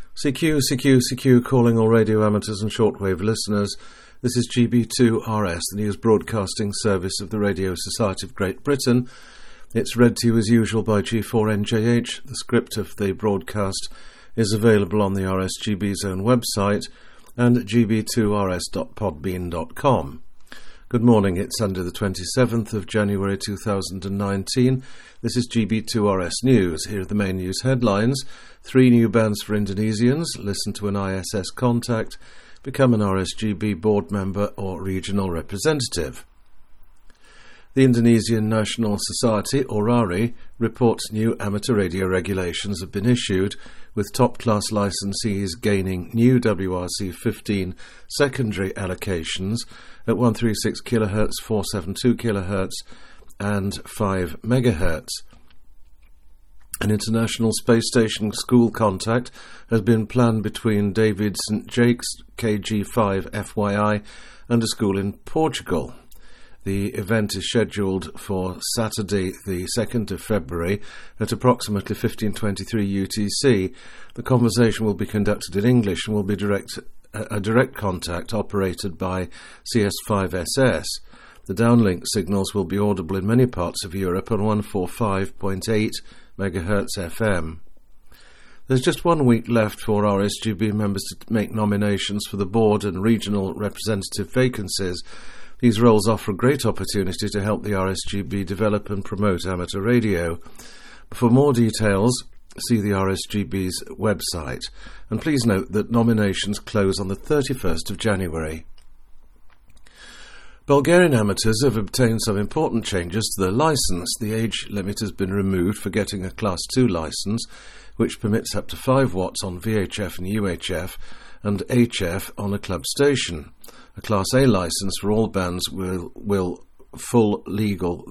CQ, calling all radio amateurs and shortwave listeners. This is GB2RS, the news broadcasting service of the Radio Society of Great Britain. It's read to you as usual by G4NJH. The script of the broadcast is available on the RSGB's own website and at gb2rs.podbean.com. Good morning, it's Sunday the 27th of January 2019. This is GB2RS News. Here are the main news headlines. 3 new bans for Indonesians, listen to an ISS contact, become an RSGB board member or regional representative. The Indonesian National Society, ORARI, reports new amateur radio regulations have been issued, with top-class licensees gaining new WRC 15 secondary allocations at 136 kHz, 472 kHz and 5 MHz. An international space station school contact has been planned between David St. Jake's KG5 FYI and a school in Portugal. The event is scheduled for Saturday the 2nd of February at approximately 15:23 UTC. The conversation will be conducted in English and will be a direct contact operated by CS5SS. The downlink signals will be audible in many parts of Europe on 145.8 MHz FM. There's just 1 week left for RSGB members to make nominations for the board and regional representative vacancies. These roles offer a great opportunity to help the RSGB develop and promote amateur radio. For more details, see the RSGB's website. And please note that nominations close on the 31st of January. Bulgarian amateurs have obtained some important changes to their licence. The age limit has been removed for getting a Class 2 licence, which permits up to 5 watts on VHF and UHF and HF on a club station. A Class A licence for all bands with full legal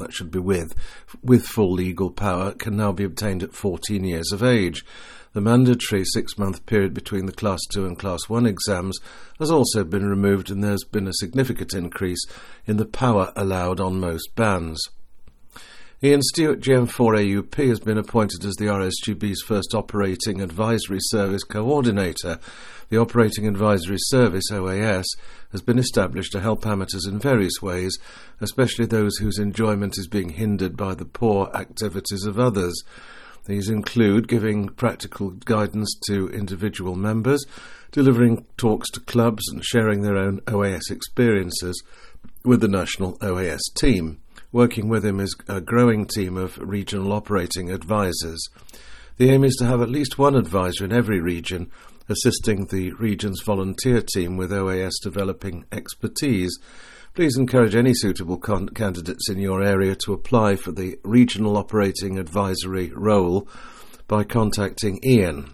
power can now be obtained at 14 years of age. The mandatory 6-month period between the Class 2 and Class 1 exams has also been removed, and there's been a significant increase in the power allowed on most bands. Ian Stewart, GM4AUP, has been appointed as the RSGB's first Operating Advisory Service Coordinator. The Operating Advisory Service, OAS, has been established to help amateurs in various ways, especially those whose enjoyment is being hindered by the poor activities of others. These include giving practical guidance to individual members, delivering talks to clubs and sharing their own OAS experiences with the national OAS team. Working with him is a growing team of regional operating advisors. The aim is to have at least one advisor in every region, assisting the region's volunteer team with OAS developing expertise. Please encourage any suitable candidates in your area to apply for the Regional Operating Advisory role by contacting Ian,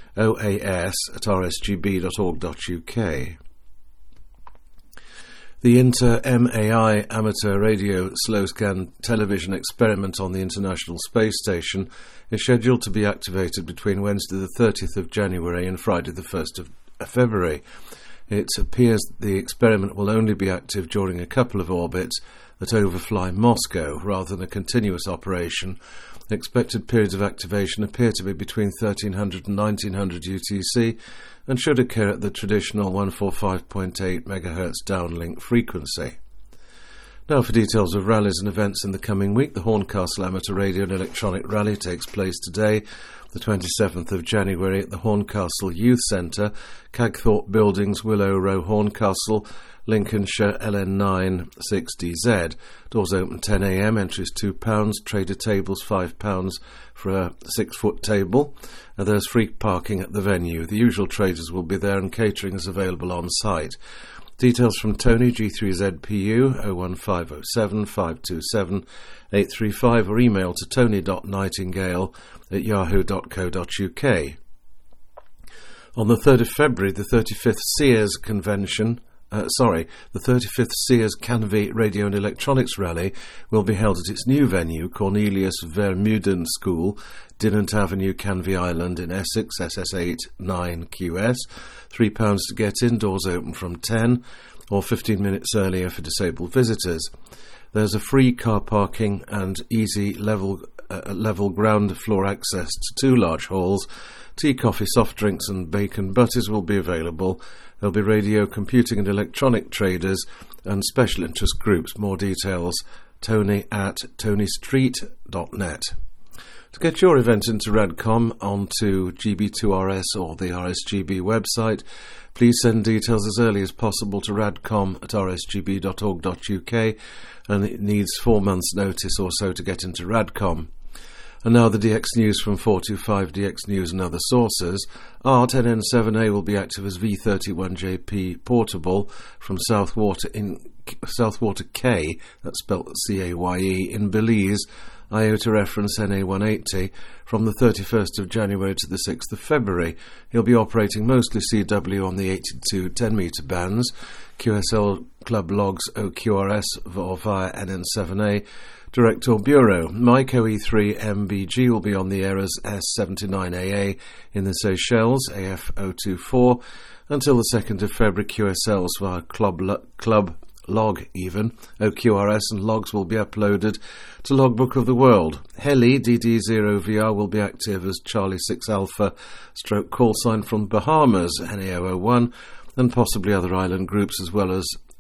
oas@rsgb.org.uk. The Inter-MAI amateur radio slow-scan television experiment on the International Space Station is scheduled to be activated between Wednesday the 30th of January and Friday the 1st of February. It appears the experiment will only be active during a couple of orbits that overfly Moscow rather than a continuous operation. Expected periods of activation appear to be between 1300 and 1900 UTC and should occur at the traditional 145.8 MHz downlink frequency. Now for details of rallies and events in the coming week. The Horncastle Amateur Radio and Electronic Rally takes place today, the 27th of January, at the Horncastle Youth Centre, Cagthorpe Buildings, Willow Row, Horncastle, Lincolnshire, LN9 6DZ. Doors open 10 a.m, entries £2, trader tables £5 for a 6-foot table. There's free parking at the venue. The usual traders will be there and catering is available on site. Details from Tony, G3ZPU, 01507 527 835, or email to tony.nightingale@yahoo.co.uk. On the 3rd of February, the 35th Sears Convention the 35th Sears Canvey Radio and Electronics Rally will be held at its new venue, Cornelius Vermeulen School, Dinant Avenue, Canvey Island in Essex, SS8 9QS. £3 to get in, doors open from 10 or 15 minutes earlier for disabled visitors. There's a free car parking and easy level level ground floor access to 2 large halls. Tea, coffee, soft drinks and bacon butties will be available. There'll be radio, computing and electronic traders and special interest groups. More details, Tony at tonystreet.net. To get your event into Radcom onto GB2RS or the RSGB website, please send details as early as possible to radcom@rsgb.org.uk, and it needs 4 months' notice or so to get into Radcom. And now the DX News from 425 DX News and other sources. ART NN7A will be active as V31JP portable from Southwater K, that's spelled CAYE, in Belize, IOTA reference NA180, from the 31st of January to the 6th of February. He'll be operating mostly CW on the 82 10-metre bands, QSL Club Logs OQRS or via NN7A, Direct or Bureau. Myco E3 MBG will be on the air as S79AA in the Seychelles, AF024, until the 2nd of February. QSLs via Club Log even. OQRS and logs will be uploaded to Logbook of the World. Heli DD0VR will be active as Charlie 6 Alpha / call sign from Bahamas, NA001, and possibly other island groups as well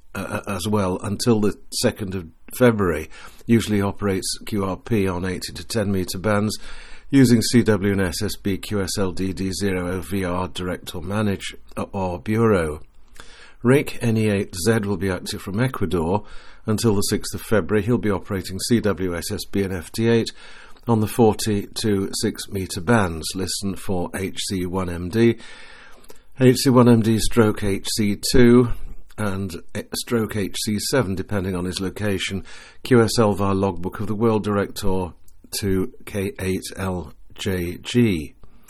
until the 2nd of February. Usually operates QRP on 80 to 10 metre bands using CW and SSB QSL DD0VR Direct or Manage or Bureau. Rick NE8Z will be active from Ecuador until the 6th of February. He'll be operating CW, SSB and FT8 on the 40 to 6 metre bands. Listen for HC1MD, HC1MD stroke HC2 and stroke HC7 depending on his location. QSL via Logbook of the World, Direct or to K8LJG.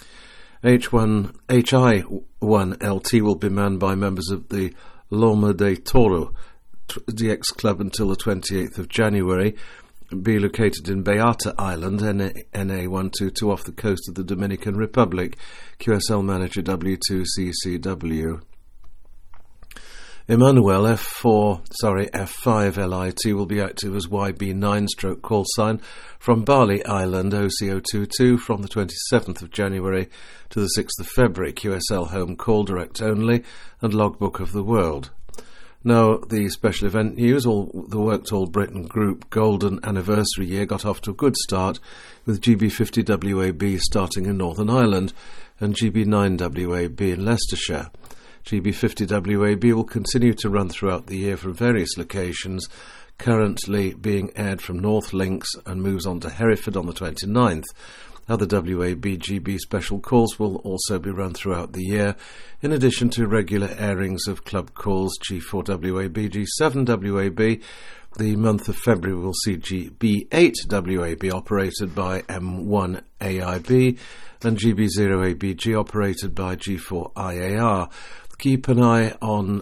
HI1LT will be manned by members of the Loma de Toro DX Club until the 28th of January. Be located in Beata Island, NA122, off the coast of the Dominican Republic. QSL manager W2CCW. Emmanuel F5 LIT will be active as YB9 stroke call sign from Bali Island, OC022, from the 27th of January to the 6th of February. QSL home call, direct only, and Logbook of the World. Now, the special event news. The Work to All Britain Group Golden Anniversary year got off to a good start, with GB50WAB starting in Northern Ireland and GB9WAB in Leicestershire. GB50WAB will continue to run throughout the year from various locations, currently being aired from North Links and moves on to Hereford on the 29th. Other WAB-GB special calls will also be run throughout the year, in addition to regular airings of club calls G4WAB, G7WAB. The month of February will see GB8WAB operated by M1AIB and GB0ABG operated by G4IAR. Keep an eye on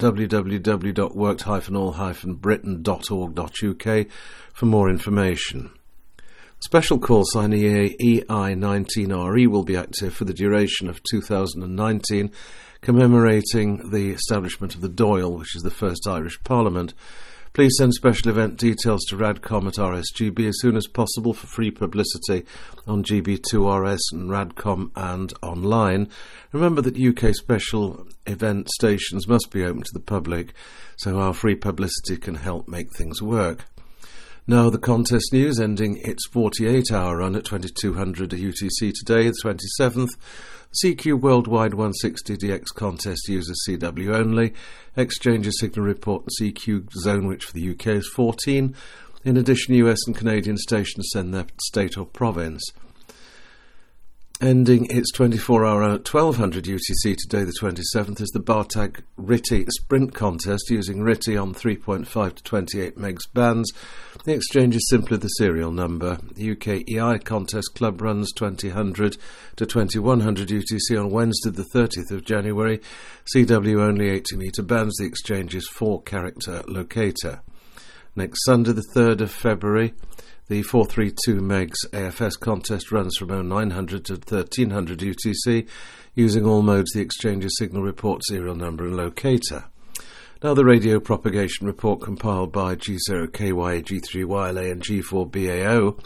www.worked-all-britain.org.uk for more information. Special call sign EI19RE will be active for the duration of 2019, commemorating the establishment of the Dáil, which is the first Irish Parliament. Please send special event details to radcom@rsgb as soon as possible for free publicity on GB2RS and Radcom and online. Remember that UK special event stations must be open to the public, so our free publicity can help make things work. Now the contest news, ending its 48-hour run at 2200 UTC today, the 27th. CQ Worldwide 160 DX contest uses CW only. Exchanges signal report the CQ zone, which for the UK is 14. In addition, US and Canadian stations send their state or province. Ending its 24-hour run at 1200 UTC today, the 27th, is the Bartag RTTY Sprint contest using RTTY on 3.5 to 28 megs bands. The exchange is simply the serial number. The UK EI contest club runs 2000 to 2100 UTC on Wednesday, the 30th of January. CW only 80-metre bands. The exchange is 4-character locator. Next Sunday, the 3rd of February, the 432 megs AFS contest runs from 0900 to 1300 UTC using all modes. The exchange's signal report, serial number and locator. Now the radio propagation report compiled by G0KY, G3YLA and G4BAO.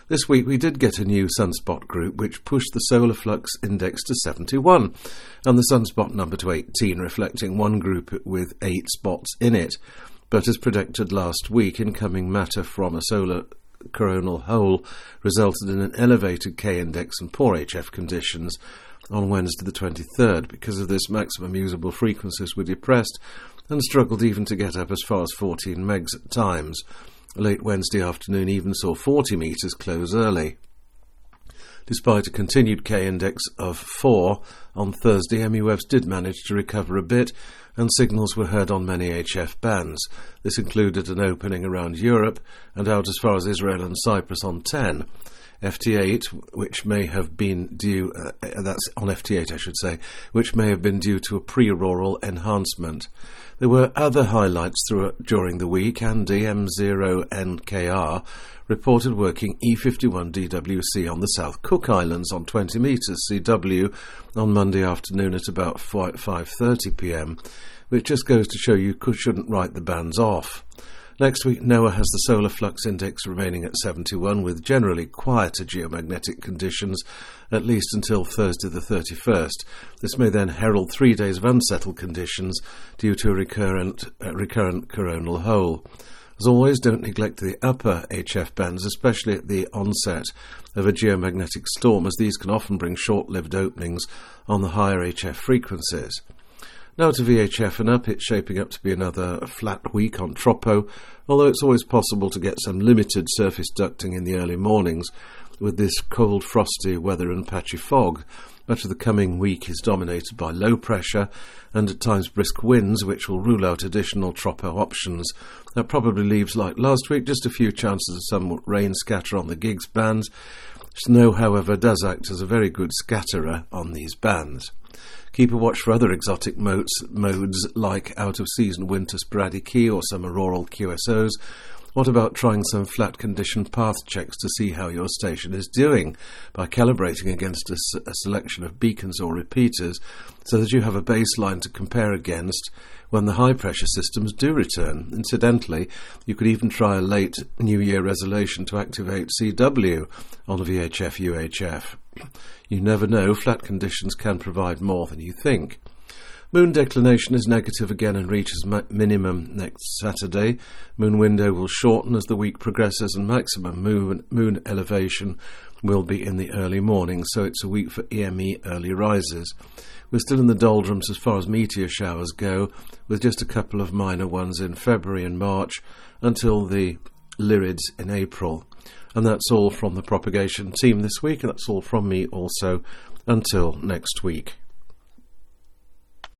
This week we did get a new sunspot group which pushed the solar flux index to 71 and the sunspot number to 18, reflecting one group with 8 spots in it. But as predicted last week, incoming matter from a solar coronal hole resulted in an elevated K-index and poor HF conditions on Wednesday the 23rd. Because of this, maximum usable frequencies were depressed and struggled even to get up as far as 14 megs at times. Late Wednesday afternoon even saw 40 metres close early. Despite a continued K-index of 4 on Thursday, MUFs did manage to recover a bit, and signals were heard on many HF bands. This included an opening around Europe and out as far as Israel and Cyprus on 10. FT8, which may have been due, that's on FT8 I should say, which may have been due to a pre-auroral enhancement. There were other highlights during the week. Andy M0NKR reported working E51 DWC on the South Cook Islands on 20 metres CW on Monday afternoon at about 5:30 p.m, which just goes to show you shouldn't write the bands off. Next week, NOAA has the solar flux index remaining at 71 with generally quieter geomagnetic conditions, at least until Thursday the 31st. This may then herald 3 days of unsettled conditions due to a recurrent coronal hole. As always, don't neglect the upper HF bands, especially at the onset of a geomagnetic storm, as these can often bring short-lived openings on the higher HF frequencies. Now to VHF and up, it's shaping up to be another flat week on Tropo, although it's always possible to get some limited surface ducting in the early mornings with this cold, frosty weather and patchy fog. Much of the coming week is dominated by low pressure and at times brisk winds, which will rule out additional Tropo options. That probably leaves, like last week, just a few chances of some rain scatter on the gigs bands. Snow, however, does act as a very good scatterer on these bands. Keep a watch for other exotic modes like out-of-season winter sporadic key or some auroral QSOs. What about trying some flat condition path checks to see how your station is doing by calibrating against a selection of beacons or repeaters so that you have a baseline to compare against when the high pressure systems do return? Incidentally, you could even try a late New Year resolution to activate CW on VHF UHF. You never know, flat conditions can provide more than you think. Moon declination is negative again and reaches minimum next Saturday. Moon window will shorten as the week progresses, and maximum moon elevation will be in the early morning, so it's a week for EME early rises. We're still in the doldrums as far as meteor showers go, with just a couple of minor ones in February and March until the Lyrids in April. And that's all from the propagation team this week, and that's all from me also until next week.